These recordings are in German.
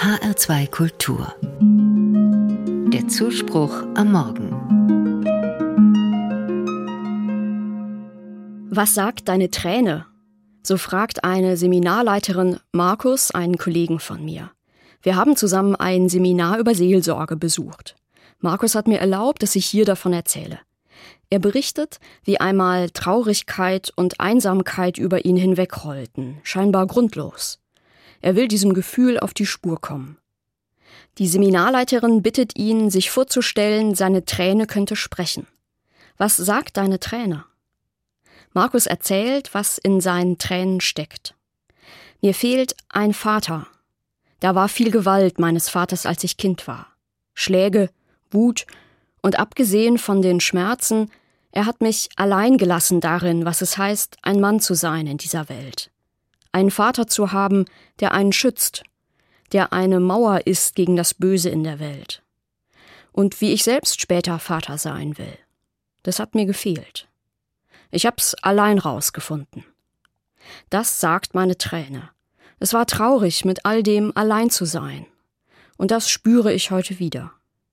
HR2 Kultur. Der Zuspruch am Morgen. Was sagt deine Träne? So fragt eine Seminarleiterin Markus einen Kollegen von mir. Wir haben zusammen ein Seminar über Seelsorge besucht. Markus hat mir erlaubt, dass ich hier davon erzähle. Er berichtet, wie einmal Traurigkeit und Einsamkeit über ihn hinwegrollten, scheinbar grundlos. Er will diesem Gefühl auf die Spur kommen. Die Seminarleiterin bittet ihn, sich vorzustellen, seine Träne könnte sprechen. Was sagt deine Träne? Markus erzählt, was in seinen Tränen steckt. Mir fehlt ein Vater. Da war viel Gewalt meines Vaters, als ich Kind war. Schläge, Wut und abgesehen von den Schmerzen, er hat mich allein gelassen darin, was es heißt, ein Mann zu sein in dieser Welt. Einen Vater zu haben, der einen schützt, der eine Mauer ist gegen das Böse in der Welt. Und wie ich selbst später Vater sein will. Das hat mir gefehlt. Ich hab's allein rausgefunden. Das sagt meine Träne. Es war traurig, mit all dem allein zu sein. Und das spüre ich heute wieder.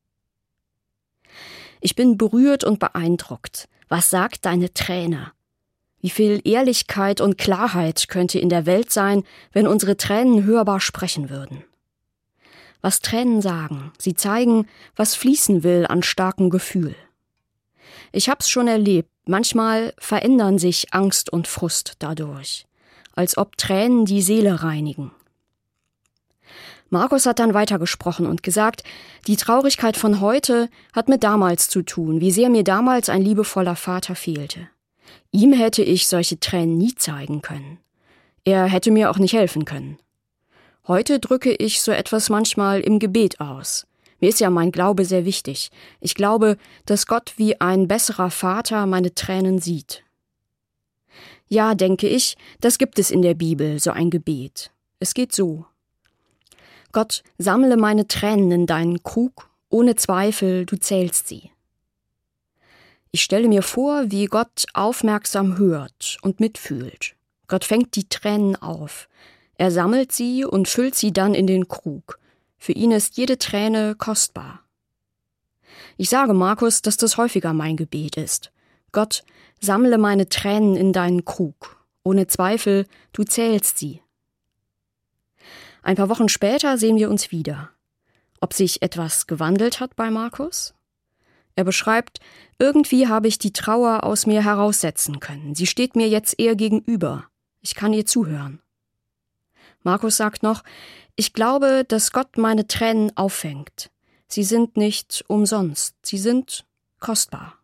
Ich bin berührt und beeindruckt. Was sagt deine Träne? Wie viel Ehrlichkeit und Klarheit könnte in der Welt sein, wenn unsere Tränen hörbar sprechen würden? Was Tränen sagen, sie zeigen, was fließen will an starkem Gefühl. Ich hab's schon erlebt, manchmal verändern sich Angst und Frust dadurch, als ob Tränen die Seele reinigen. Markus hat dann weitergesprochen und gesagt, die Traurigkeit von heute hat mit damals zu tun, wie sehr mir damals ein liebevoller Vater fehlte. Ihm hätte ich solche Tränen nie zeigen können. Er hätte mir auch nicht helfen können. Heute drücke ich so etwas manchmal im Gebet aus. Mir ist ja mein Glaube sehr wichtig. Ich glaube, dass Gott wie ein besserer Vater meine Tränen sieht. Ja, denke ich, das gibt es in der Bibel, so ein Gebet. Es geht so. Gott, sammle meine Tränen in deinen Krug, ohne Zweifel, du zählst sie. Ich stelle mir vor, wie Gott aufmerksam hört und mitfühlt. Gott fängt die Tränen auf. Er sammelt sie und füllt sie dann in den Krug. Für ihn ist jede Träne kostbar. Ich sage Markus, dass das häufiger mein Gebet ist. Gott, sammle meine Tränen in deinen Krug. Ohne Zweifel, du zählst sie. Ein paar Wochen später sehen wir uns wieder. Ob sich etwas gewandelt hat bei Markus? Er beschreibt, irgendwie habe ich die Trauer aus mir heraussetzen können. Sie steht mir jetzt eher gegenüber. Ich kann ihr zuhören. Markus sagt noch, ich glaube, dass Gott meine Tränen auffängt. Sie sind nicht umsonst, sie sind kostbar.